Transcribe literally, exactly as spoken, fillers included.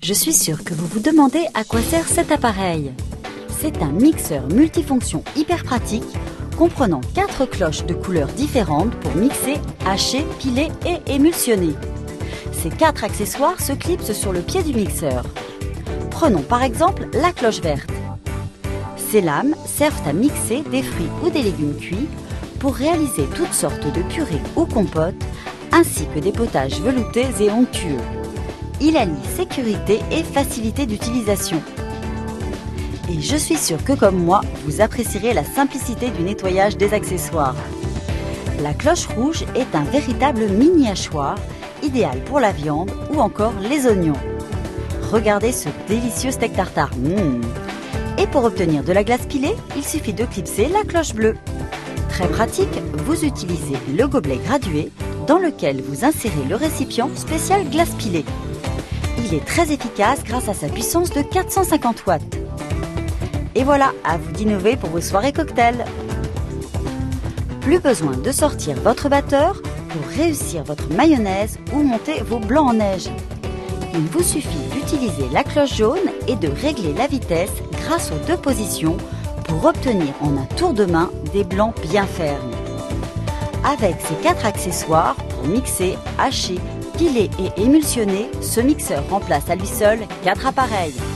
Je suis sûre que vous vous demandez à quoi sert cet appareil. C'est un mixeur multifonction hyper pratique comprenant quatre cloches de couleurs différentes pour mixer, hacher, piler et émulsionner. Ces quatre accessoires se clipsent sur le pied du mixeur. Prenons par exemple la cloche verte. Ces lames servent à mixer des fruits ou des légumes cuits pour réaliser toutes sortes de purées ou compotes ainsi que des potages veloutés et onctueux. Il allie sécurité et facilité d'utilisation. Et je suis sûre que comme moi, vous apprécierez la simplicité du nettoyage des accessoires. La cloche rouge est un véritable mini hachoir, idéal pour la viande ou encore les oignons. Regardez ce délicieux steak tartare. Mmh. Et pour obtenir de la glace pilée, il suffit de clipser la cloche bleue. Très pratique, vous utilisez le gobelet gradué dans lequel vous insérez le récipient spécial glace pilée. Il est très efficace grâce à sa puissance de quatre cent cinquante watts. Et voilà, à vous d'innover pour vos soirées cocktails. Plus besoin de sortir votre batteur pour réussir votre mayonnaise ou monter vos blancs en neige. Il vous suffit d'utiliser la cloche jaune et de régler la vitesse grâce aux deux positions pour obtenir en un tour de main des blancs bien fermes. Avec ces quatre accessoires pour mixer, hacher, piler et émulsionner, ce mixeur remplace à lui seul quatre appareils.